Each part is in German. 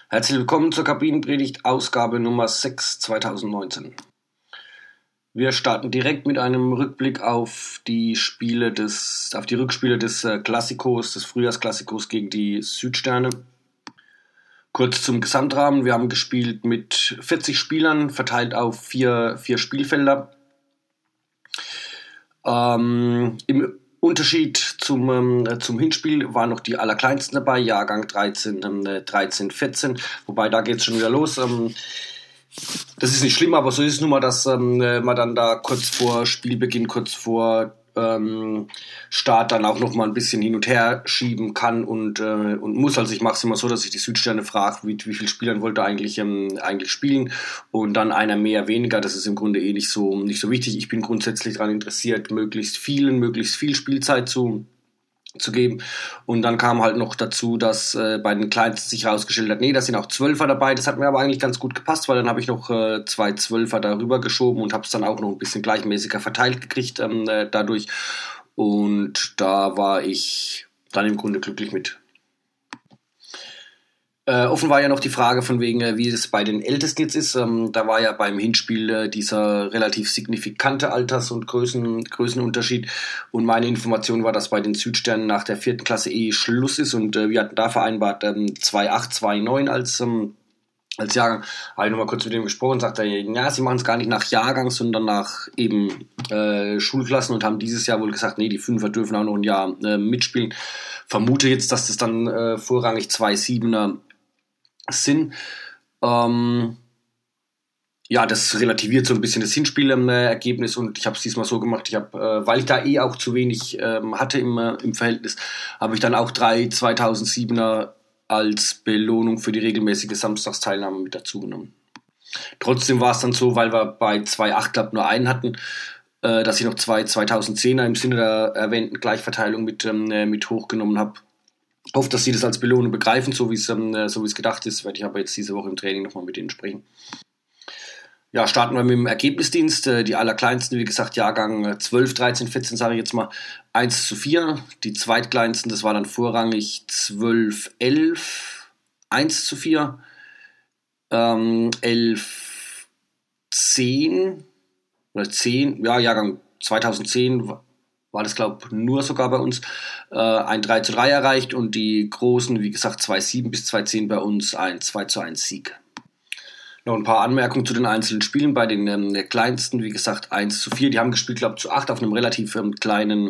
Herzlich willkommen zur Kabinenpredigt, Ausgabe Nummer 6 2019. Wir starten direkt mit einem Rückblick auf die Rückspiele des Klassikos, des Frühjahrsklassikos gegen die Südsterne. Kurz zum Gesamtrahmen. Wir haben gespielt mit 40 Spielern, verteilt auf vier Spielfelder. Im Unterschied zum Hinspiel waren noch die Allerkleinsten dabei, Jahrgang 13, 14, wobei da geht es schon wieder los. Das ist nicht schlimm, aber so ist es nun mal, dass man dann da kurz vor Spielbeginn, kurz vor Start dann auch noch mal ein bisschen hin und her schieben kann und muss. Also ich mache es immer so, dass ich die Südsterne frage, wie viele Spielern wollte eigentlich spielen, und dann einer mehr, weniger. Das ist im Grunde nicht so wichtig. Ich bin grundsätzlich daran interessiert, möglichst viel Spielzeit zu geben. Und dann kam halt noch dazu, dass bei den Kleinsten sich herausgestellt hat, da sind auch Zwölfer dabei. Das hat mir aber eigentlich ganz gut gepasst, weil dann habe ich noch 2 Zwölfer darüber geschoben und habe es dann auch noch ein bisschen gleichmäßiger verteilt gekriegt dadurch. Und da war ich dann im Grunde glücklich mit. Offen war ja noch die Frage von wegen, wie es bei den Ältesten jetzt ist. Da war ja beim Hinspiel dieser relativ signifikante Alters- und Größenunterschied. Und meine Information war, dass bei den Südsternen nach der 4. Klasse Schluss ist. Und wir hatten da vereinbart 2,8, 2,9 als Jahrgang. Habe ich nochmal kurz mit ihm gesprochen und sagte, ja, sie machen es gar nicht nach Jahrgang, sondern nach eben Schulklassen, und haben dieses Jahr wohl gesagt, nee, die Fünfer dürfen auch noch ein Jahr mitspielen. Vermute jetzt, dass das dann vorrangig 2,7er sind. Das relativiert so ein bisschen das Hinspielergebnis, und ich habe es diesmal so gemacht, weil ich da auch zu wenig hatte im Verhältnis, habe ich dann auch 3 2007er als Belohnung für die regelmäßige Samstagsteilnahme mit dazu genommen. Trotzdem war es dann so, weil wir bei 2,8 glaube nur einen hatten, dass ich noch 2 2010er im Sinne der erwähnten Gleichverteilung mit hochgenommen habe. Hoffe, dass sie das als Belohnung begreifen, so wie es gedacht ist. Werde ich aber jetzt diese Woche im Training nochmal mit ihnen sprechen. Ja, starten wir mit dem Ergebnisdienst. Die Allerkleinsten, wie gesagt, Jahrgang 12, 13, 14, sage ich jetzt mal, 1:4. Die Zweitkleinsten, das war dann vorrangig 12, 11, 1:4. 11, 10 oder 10, ja, Jahrgang 2010 war das, glaube ich, nur sogar bei uns, ein 3:3 erreicht, und die Großen, wie gesagt, 2,7 bis 2,10 bei uns, ein 2:1 Sieg. Noch ein paar Anmerkungen zu den einzelnen Spielen. Bei den Kleinsten, wie gesagt, 1:4, die haben gespielt, glaube ich, zu 8 auf einem relativ kleinen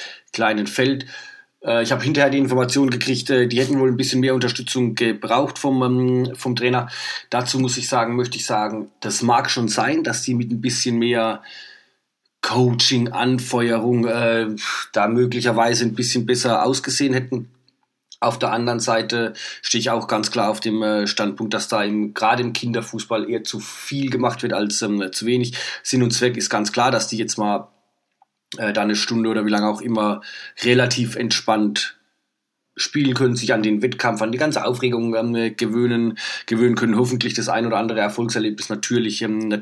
Feld. Ich habe hinterher die Information gekriegt, die hätten wohl ein bisschen mehr Unterstützung gebraucht vom Trainer. Dazu möchte ich sagen, das mag schon sein, dass die mit ein bisschen mehr Coaching, Anfeuerung da möglicherweise ein bisschen besser ausgesehen hätten. Auf der anderen Seite stehe ich auch ganz klar auf dem Standpunkt, dass da gerade im Kinderfußball eher zu viel gemacht wird als zu wenig. Sinn und Zweck ist ganz klar, dass die jetzt mal da eine Stunde oder wie lange auch immer relativ entspannt spielen können, sich an den Wettkampf, an die ganze Aufregung gewöhnen können, hoffentlich das ein oder andere Erfolgserlebnis natürlich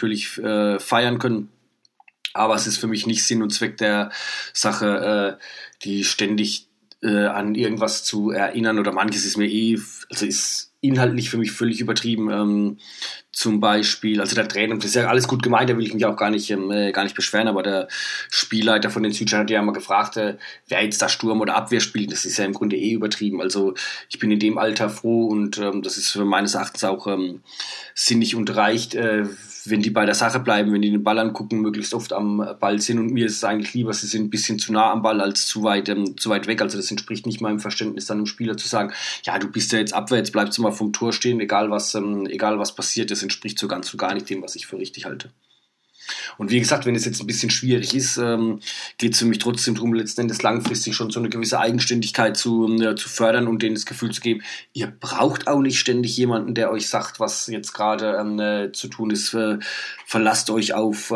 feiern können. Aber es ist für mich nicht Sinn und Zweck der Sache, die ständig an irgendwas zu erinnern, oder manches ist mir ist inhaltlich für mich völlig übertrieben. Zum Beispiel, also der Trainer, das ist ja alles gut gemeint, da will ich mich auch gar nicht beschweren, aber der Spielleiter von den Südstern hat ja mal gefragt, wer jetzt da Sturm oder Abwehr spielt. Das ist ja im Grunde übertrieben. Also ich bin in dem Alter froh, und das ist meines Erachtens auch sinnig und reicht, wenn die bei der Sache bleiben, wenn die den Ball angucken, möglichst oft am Ball sind. Und mir ist es eigentlich lieber, sie sind ein bisschen zu nah am Ball als zu weit weg. Also das entspricht nicht meinem Verständnis, dann dem Spieler zu sagen, ja, du bist ja jetzt Abwehr, jetzt bleibst du mal vom Tor stehen, egal was passiert. Das entspricht so ganz und gar nicht dem, was ich für richtig halte. Und wie gesagt, wenn es jetzt ein bisschen schwierig ist, geht es für mich trotzdem darum, letzten Endes langfristig schon so eine gewisse Eigenständigkeit zu fördern und denen das Gefühl zu geben, ihr braucht auch nicht ständig jemanden, der euch sagt, was jetzt gerade zu tun ist. Verlasst euch auf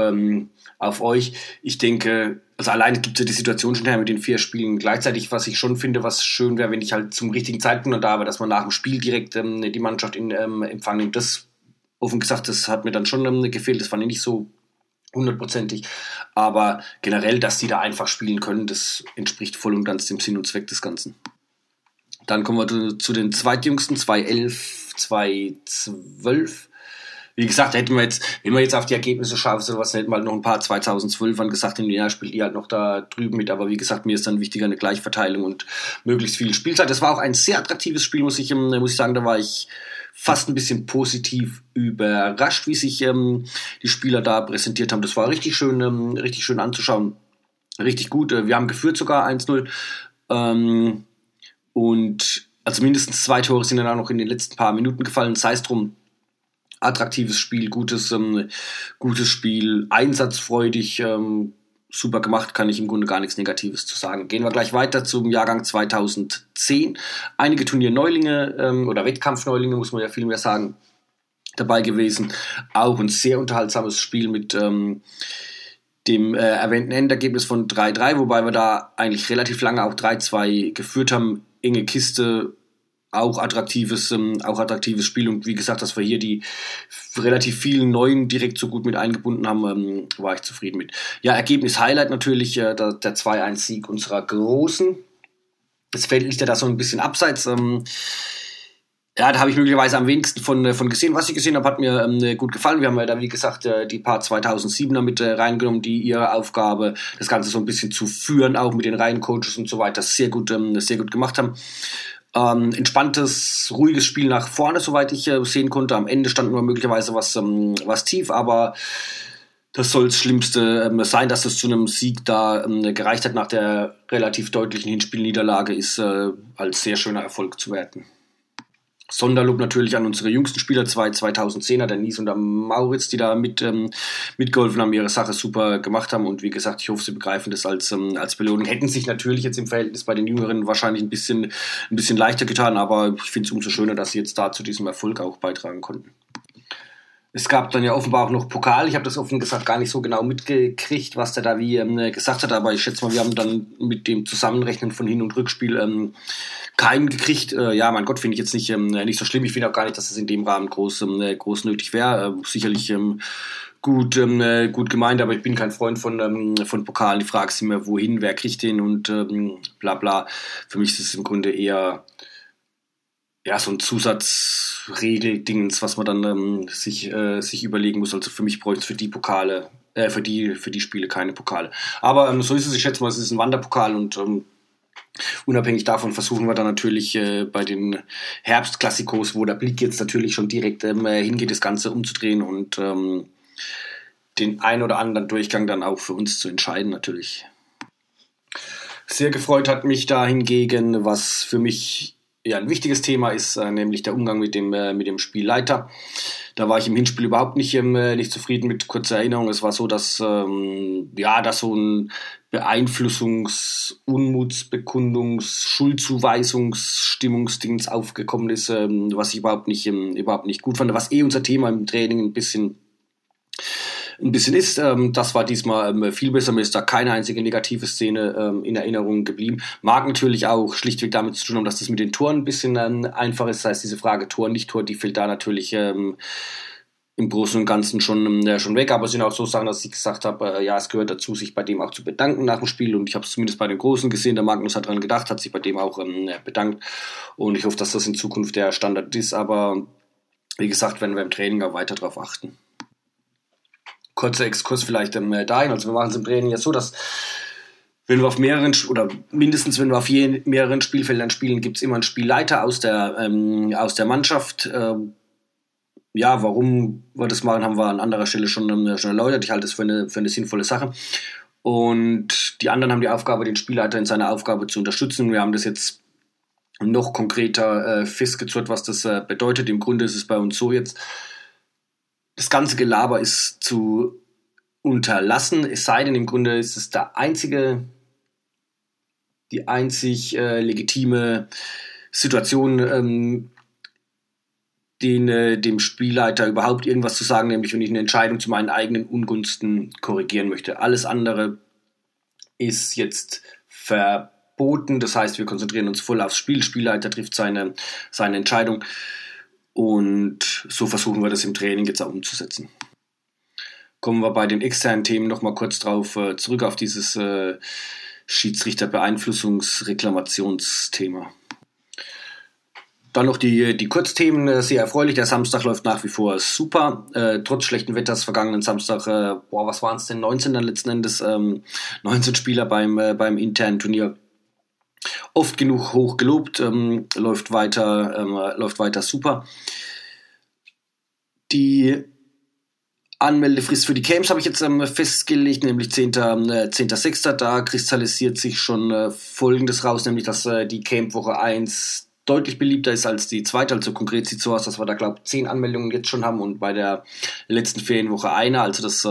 euch. Ich denke, also alleine gibt es ja die Situation schon her mit den 4 Spielen gleichzeitig, was ich schon finde, was schön wäre, wenn ich halt zum richtigen Zeitpunkt da war, dass man nach dem Spiel direkt die Mannschaft in Empfang nimmt. Das, offen gesagt, das hat mir dann schon gefehlt. Das fand ich nicht so 100%ig, aber generell, dass die da einfach spielen können, das entspricht voll und ganz dem Sinn und Zweck des Ganzen. Dann kommen wir zu den zweitjüngsten, 2,11, 2012. Wie gesagt, wenn wir jetzt auf die Ergebnisse schauen, so was, hätten wir halt noch ein paar 2012ern gesagt, im Jahr spielt die halt noch da drüben mit, aber wie gesagt, mir ist dann wichtiger eine Gleichverteilung und möglichst viel Spielzeit. Das war auch ein sehr attraktives Spiel, muss ich sagen, da war ich fast ein bisschen positiv überrascht, wie sich die Spieler da präsentiert haben. Das war richtig schön anzuschauen, richtig gut. Wir haben geführt sogar 1-0 und also mindestens 2 Tore sind dann auch noch in den letzten paar Minuten gefallen, sei es drum. Attraktives Spiel, gutes Spiel, einsatzfreudig, super gemacht, kann ich im Grunde gar nichts Negatives zu sagen. Gehen wir gleich weiter zum Jahrgang 2010. Einige Turnierneulinge oder Wettkampfneulinge, muss man ja viel mehr sagen, dabei gewesen. Auch ein sehr unterhaltsames Spiel mit dem erwähnten Endergebnis von 3-3, wobei wir da eigentlich relativ lange auch 3-2 geführt haben. Enge Kiste, auch attraktives Spiel, und wie gesagt, dass wir hier die relativ vielen Neuen direkt so gut mit eingebunden haben, war ich zufrieden mit. Ja, Ergebnis-Highlight natürlich der 2-1-Sieg unserer Großen. Das Feld liegt ja da so ein bisschen abseits. Da habe ich möglicherweise am wenigsten von gesehen. Was ich gesehen habe, hat mir gut gefallen. Wir haben ja da, wie gesagt, die paar 2007er mit reingenommen, die ihre Aufgabe, das Ganze so ein bisschen zu führen, auch mit den Reihencoaches und so weiter, sehr gut gemacht haben. Entspanntes, ruhiges Spiel nach vorne, soweit ich sehen konnte. Am Ende stand nur möglicherweise was tief, aber das soll das Schlimmste sein, dass es zu einem Sieg da gereicht hat nach der relativ deutlichen Hinspielniederlage, ist als sehr schöner Erfolg zu werten. Sonderlob natürlich an unsere jüngsten Spieler, 2010er, der Nies und der Mauritz, die da mitgeholfen haben, ihre Sache super gemacht haben, und wie gesagt, ich hoffe, sie begreifen das als Belohnung. Hätten sich natürlich jetzt im Verhältnis bei den Jüngeren wahrscheinlich ein bisschen leichter getan, aber ich finde es umso schöner, dass sie jetzt da zu diesem Erfolg auch beitragen konnten. Es gab dann ja offenbar auch noch Pokal. Ich habe das offen gesagt gar nicht so genau mitgekriegt, was der da wie gesagt hat, aber ich schätze mal, wir haben dann mit dem Zusammenrechnen von Hin- und Rückspiel keinen gekriegt. Ja, mein Gott, finde ich jetzt nicht so schlimm. Ich finde auch gar nicht, dass es in dem Rahmen groß nötig wäre. Sicherlich gut gemeint, aber ich bin kein Freund von Pokalen. Die Frage ist immer, wohin, wer kriegt den und bla bla. Für mich ist es im Grunde eher so ein Zusatzregel-Dingens, was man dann sich überlegen muss. Also für mich bräuchte es für die Pokale, für die Spiele keine Pokale. Aber so ist es, ich schätze mal, es ist ein Wanderpokal, und unabhängig davon versuchen wir dann natürlich bei den Herbstklassikos, wo der Blick jetzt natürlich schon direkt hingeht, das Ganze umzudrehen und den ein oder anderen Durchgang dann auch für uns zu entscheiden natürlich. Sehr gefreut hat mich da hingegen, was für mich ein wichtiges Thema ist, nämlich der Umgang mit dem Spielleiter. Da war ich im Hinspiel überhaupt nicht zufrieden mit. Kurzer Erinnerung, es war so, dass so ein Beeinflussungs-, Schuldzuweisungsstimmungsdings aufgekommen ist, was ich überhaupt nicht gut fand, was unser Thema im Training ein bisschen ist. Das war diesmal viel besser. Mir ist da keine einzige negative Szene in Erinnerung geblieben. Mag natürlich auch schlichtweg damit zu tun haben, dass das mit den Toren ein bisschen einfach ist. Das heißt, diese Frage Tor, nicht Tor, die fällt da natürlich im Großen und Ganzen schon weg. Aber es sind auch so Sachen, dass ich gesagt habe, es gehört dazu, sich bei dem auch zu bedanken nach dem Spiel. Und ich habe es zumindest bei den Großen gesehen. Der Magnus hat dran gedacht, hat sich bei dem auch bedankt. Und ich hoffe, dass das in Zukunft der Standard ist. Aber wie gesagt, werden wir im Training auch weiter darauf achten. Kurzer Exkurs vielleicht dahin. Also wir machen es im Training ja so, dass wenn wir auf mehreren Spielfeldern spielen, gibt es immer einen Spielleiter aus der Mannschaft. Warum wir das machen, haben wir an anderer Stelle schon erläutert. Ich halte es für eine sinnvolle Sache. Und die anderen haben die Aufgabe, den Spielleiter in seiner Aufgabe zu unterstützen. Wir haben das jetzt noch konkreter festgezurrt, was das bedeutet. Im Grunde ist es bei uns so jetzt, das ganze Gelaber ist zu unterlassen, es sei denn, im Grunde ist es die einzig legitime Situation, dem Spielleiter überhaupt irgendwas zu sagen, nämlich wenn ich eine Entscheidung zu meinen eigenen Ungunsten korrigieren möchte. Alles andere ist jetzt verboten, das heißt, wir konzentrieren uns voll aufs Spiel. Spielleiter trifft seine Entscheidung. Und so versuchen wir das im Training jetzt auch umzusetzen. Kommen wir bei den externen Themen nochmal kurz drauf zurück, auf dieses Schiedsrichterbeeinflussungsreklamationsthema. Dann noch die Kurzthemen, sehr erfreulich. Der Samstag läuft nach wie vor super. Trotz schlechten Wetters vergangenen Samstag, was waren es denn? 19 dann letzten Endes, 19 Spieler beim internen Turnier. Oft genug hoch gelobt, läuft weiter super. Die Anmeldefrist für die Camps habe ich jetzt festgelegt, nämlich 10.06. Da kristallisiert sich schon Folgendes raus, nämlich dass die Camp-Woche 1 deutlich beliebter ist als die zweite. Also konkret sieht es so aus, dass wir da, glaube ich, 10 Anmeldungen jetzt schon haben und bei der letzten Ferienwoche eine. Also das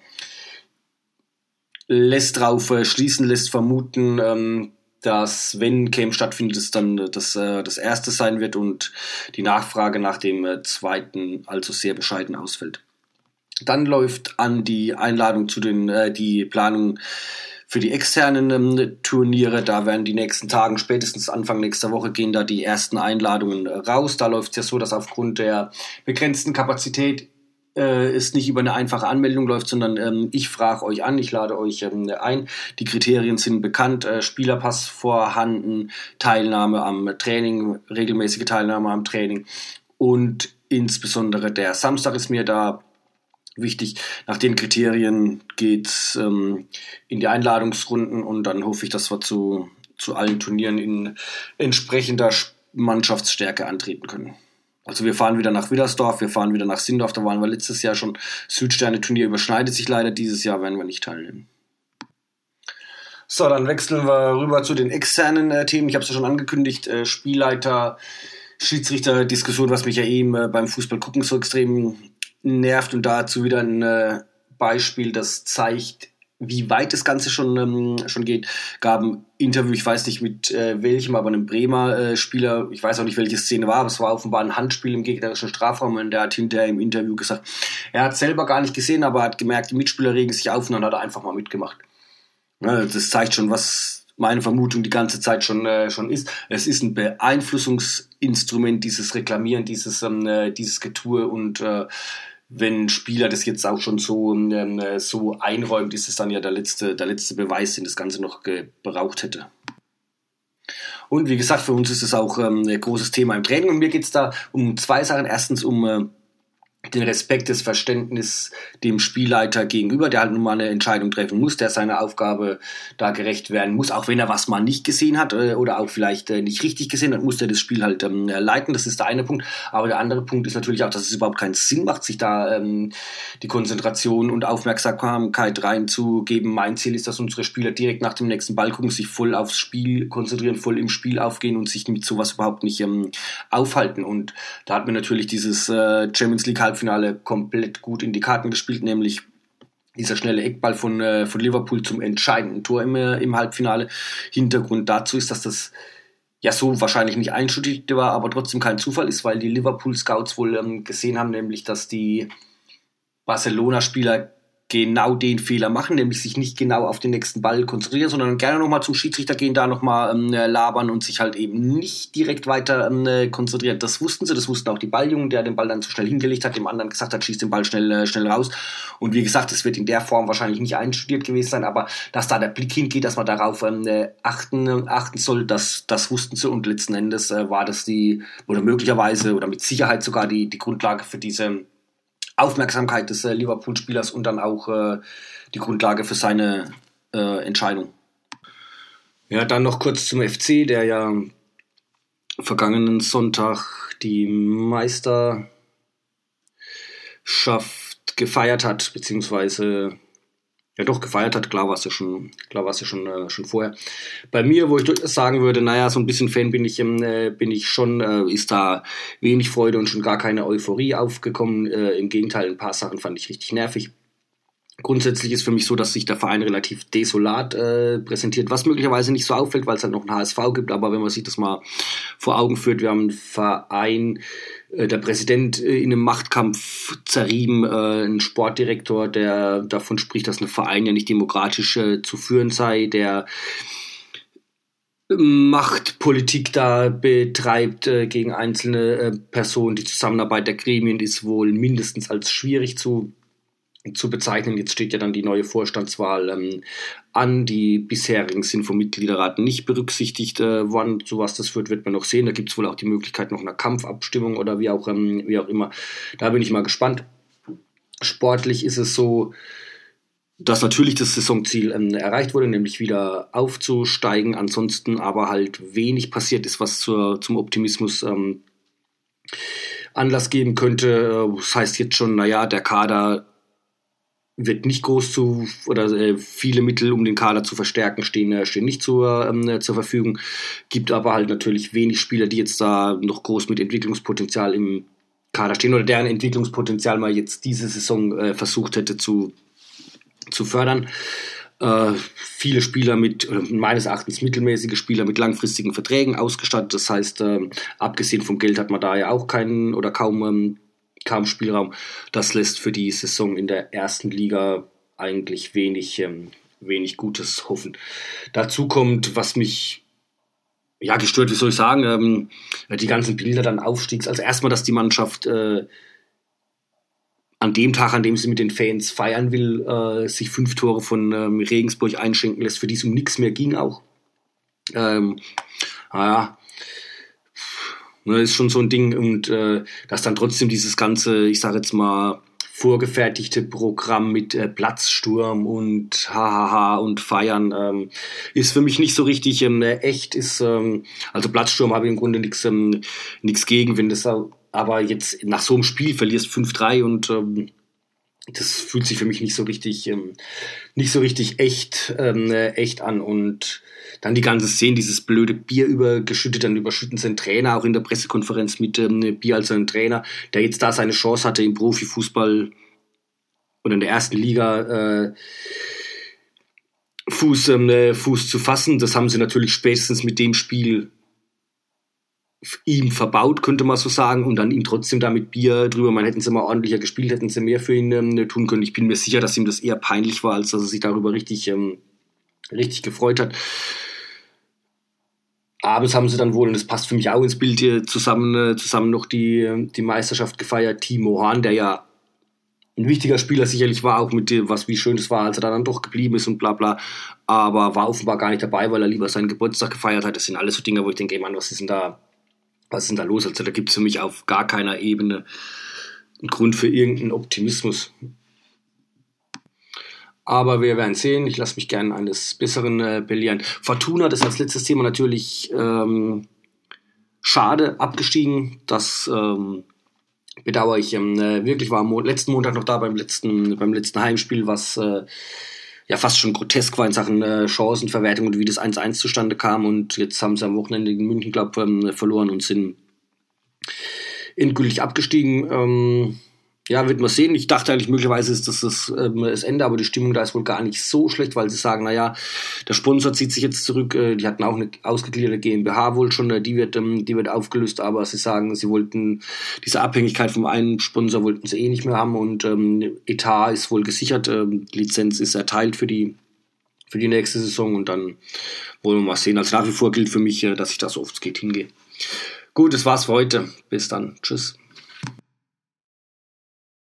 lässt vermuten, dass, wenn Camp stattfindet, es dann das erste sein wird und die Nachfrage nach dem zweiten also sehr bescheiden ausfällt. Dann läuft an die Einladung zu die Planung für die externen Turniere. Da werden die nächsten Tagen, spätestens Anfang nächster Woche, gehen da die ersten Einladungen raus. Da läuft es ja so, dass aufgrund der begrenzten Kapazität es nicht über eine einfache Anmeldung läuft, sondern ich frage euch an, ich lade euch ein. Die Kriterien sind bekannt, Spielerpass vorhanden, Teilnahme am Training, regelmäßige Teilnahme am Training und insbesondere der Samstag ist mir da wichtig. Nach den Kriterien geht's in die Einladungsrunden und dann hoffe ich, dass wir zu allen Turnieren in entsprechender Mannschaftsstärke antreten können. Also wir fahren wieder nach Widdersdorf, wir fahren wieder nach Sindorf, da waren wir letztes Jahr schon. Südsterne-Turnier überschneidet sich leider, dieses Jahr werden wir nicht teilnehmen. So, dann wechseln wir rüber zu den externen Themen. Ich habe es ja schon angekündigt, Spielleiter, Schiedsrichter-Diskussion, was mich ja eben beim Fußball gucken so extrem nervt und dazu wieder ein Beispiel, das zeigt, wie weit das Ganze schon geht. Gab ein Interview, ich weiß nicht mit welchem, aber einem Bremer Spieler, ich weiß auch nicht, welche Szene war, aber es war offenbar ein Handspiel im gegnerischen Strafraum und der hat hinterher im Interview gesagt, er hat selber gar nicht gesehen, aber hat gemerkt, die Mitspieler regen sich auf und dann hat er einfach mal mitgemacht. Ja, das zeigt schon, was meine Vermutung die ganze Zeit schon ist. Es ist ein Beeinflussungsinstrument, dieses Reklamieren, dieses Getue und wenn Spieler das jetzt auch schon so einräumt, ist es dann ja der letzte Beweis, den das Ganze noch gebraucht hätte. Und wie gesagt, für uns ist es auch ein großes Thema im Training und mir geht es da um zwei Sachen. Erstens um den Respekt, das Verständnis dem Spielleiter gegenüber, der halt nun mal eine Entscheidung treffen muss, der seiner Aufgabe da gerecht werden muss, auch wenn er was mal nicht gesehen hat oder auch vielleicht nicht richtig gesehen hat, muss der das Spiel halt leiten, das ist der eine Punkt, aber der andere Punkt ist natürlich auch, dass es überhaupt keinen Sinn macht, sich da die Konzentration und Aufmerksamkeit reinzugeben. Mein Ziel ist, dass unsere Spieler direkt nach dem nächsten Ball gucken, sich voll aufs Spiel konzentrieren, voll im Spiel aufgehen und sich mit sowas überhaupt nicht aufhalten und da hat mir natürlich dieses Champions League Halbfinale komplett gut in die Karten gespielt, nämlich dieser schnelle Eckball von Liverpool zum entscheidenden Tor im Halbfinale. Hintergrund dazu ist, dass das ja so wahrscheinlich nicht einstudiert war, aber trotzdem kein Zufall ist, weil die Liverpool-Scouts wohl gesehen haben, nämlich dass die Barcelona-Spieler genau den Fehler machen, nämlich sich nicht genau auf den nächsten Ball konzentrieren, sondern gerne nochmal zum Schiedsrichter gehen, da nochmal labern und sich halt eben nicht direkt weiter konzentrieren. Das wussten auch die Balljungen, der den Ball dann zu schnell hingelegt hat, dem anderen gesagt hat, schießt den Ball schnell raus. Und wie gesagt, das wird in der Form wahrscheinlich nicht einstudiert gewesen sein, aber dass da der Blick hingeht, dass man darauf achten soll, das wussten sie und letzten Endes war das möglicherweise oder mit Sicherheit sogar die Grundlage für diese Aufmerksamkeit des Liverpool-Spielers und dann auch die Grundlage für seine Entscheidung. Ja, dann noch kurz zum FC, der ja vergangenen Sonntag die Meisterschaft gefeiert hat, beziehungsweise ja doch gefeiert hat, klar war es ja schon vorher. Bei mir, wo ich sagen würde, naja, so ein bisschen Fan bin ich schon, ist da wenig Freude und schon gar keine Euphorie aufgekommen. Im Gegenteil, ein paar Sachen fand ich richtig nervig. Grundsätzlich ist für mich so, dass sich der Verein relativ desolat präsentiert, was möglicherweise nicht so auffällt, weil es halt noch einen HSV gibt, aber wenn man sich das mal vor Augen führt, wir haben einen Verein, der Präsident in einem Machtkampf zerrieben, ein Sportdirektor, der davon spricht, dass ein Verein ja nicht demokratisch zu führen sei, der Machtpolitik da betreibt gegen einzelne Personen. Die Zusammenarbeit der Gremien ist wohl mindestens als schwierig zu zu bezeichnen. Jetzt steht ja dann die neue Vorstandswahl an. Die bisherigen sind vom Mitgliederrat nicht berücksichtigt worden. Zu was das wird man noch sehen. Da gibt es wohl auch die Möglichkeit noch einer Kampfabstimmung oder wie auch immer. Da bin ich mal gespannt. Sportlich ist es so, dass natürlich das Saisonziel erreicht wurde, nämlich wieder aufzusteigen. Ansonsten aber halt wenig passiert ist, was zum Optimismus Anlass geben könnte. Das heißt jetzt schon, der Kader wird nicht groß viele Mittel, um den Kader zu verstärken, stehen nicht zur Verfügung. Gibt aber halt natürlich wenig Spieler, die jetzt da noch groß mit Entwicklungspotenzial im Kader stehen oder deren Entwicklungspotenzial mal jetzt diese Saison versucht hätte zu fördern. Viele Spieler meines Erachtens mittelmäßige Spieler mit langfristigen Verträgen ausgestattet. Das heißt, abgesehen vom Geld hat man da ja auch keinen oder kaum Spielraum. Das lässt für die Saison in der ersten Liga eigentlich wenig Gutes hoffen. Dazu kommt, was mich gestört, wie soll ich sagen, die ganzen Bilder dann Aufstiegs. Also erstmal, dass die Mannschaft an dem Tag, an dem sie mit den Fans feiern will, sich 5 Tore von Regensburg einschenken lässt, für die es um nichts mehr ging auch. Ist schon so ein Ding. Und dass dann trotzdem dieses ganze, ich sage jetzt mal, vorgefertigte Programm mit Platzsturm und Hahaha und Feiern ist für mich nicht so richtig echt. Also Platzsturm habe ich im Grunde nichts gegen, wenn das aber jetzt nach so einem Spiel verlierst 5-3 und das fühlt sich für mich nicht so richtig echt an. Und dann die ganze Szene, dieses blöde Bier übergeschüttet, dann überschütten sie einen Trainer, auch in der Pressekonferenz mit Bier als einen Trainer, der jetzt da seine Chance hatte im Profifußball oder in der ersten Liga Fuß zu fassen. Das haben sie natürlich spätestens mit dem Spiel ihm verbaut, könnte man so sagen, und dann ihm trotzdem da mit Bier drüber, hätten sie mal ordentlicher gespielt, hätten sie mehr für ihn tun können. Ich bin mir sicher, dass ihm das eher peinlich war, als dass er sich darüber richtig gefreut hat. Abends haben sie dann wohl, und das passt für mich auch ins Bild hier, zusammen noch die Meisterschaft gefeiert. Timo Horn, der ja ein wichtiger Spieler sicherlich war, auch mit dem, wie schön es war, als er dann doch geblieben ist und bla bla, aber war offenbar gar nicht dabei, weil er lieber seinen Geburtstag gefeiert hat. Das sind alles so Dinge, wo ich denke, ey Mann, was ist denn da los? Also da gibt es für mich auf gar keiner Ebene einen Grund für irgendeinen Optimismus. Aber wir werden sehen. Ich lasse mich gerne eines Besseren belehren. Fortuna, das ist als letztes Thema natürlich schade abgestiegen. Das bedauere ich wirklich. War am letzten Montag noch da beim letzten Heimspiel, was fast schon grotesk war in Sachen Chancenverwertung und wie das 1-1 zustande kam. Und jetzt haben sie am Wochenende in München, glaube ich, verloren und sind endgültig abgestiegen. Wird man sehen. Ich dachte eigentlich, möglicherweise ist das das Ende, aber die Stimmung da ist wohl gar nicht so schlecht, weil sie sagen, der Sponsor zieht sich jetzt zurück. Die hatten auch eine ausgegliederte GmbH wohl schon, die wird aufgelöst, aber sie sagen, sie wollten diese Abhängigkeit vom einen Sponsor wollten sie nicht mehr haben und Etat ist wohl gesichert, Lizenz ist erteilt für die nächste Saison und dann wollen wir mal sehen. Also nach wie vor gilt für mich, dass ich da so oft es geht hingehe. Gut, das war's für heute. Bis dann. Tschüss.